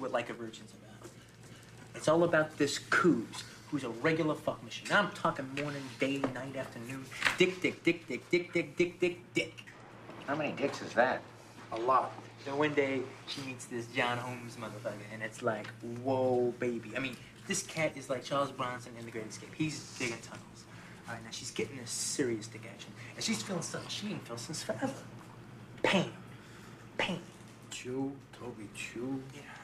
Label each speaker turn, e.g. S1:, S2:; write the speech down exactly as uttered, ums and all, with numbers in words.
S1: what Like a Virgin's about. It's all about this Coos, who's a regular fuck machine. Now I'm talking morning, day, night, afternoon. Dick, dick, dick, dick, dick, dick, dick, dick, dick.
S2: How many dicks is that?
S1: A lot. Then one day, she meets this John Holmes motherfucker, and it's like, whoa, baby. I mean, this cat is like Charles Bronson in The Great Escape. He's digging tunnels. All right, now she's getting this serious dick action, and she's feeling something she ain't felt since forever. Pain. Pain.
S3: Chew, Toby, chew.
S1: Yeah.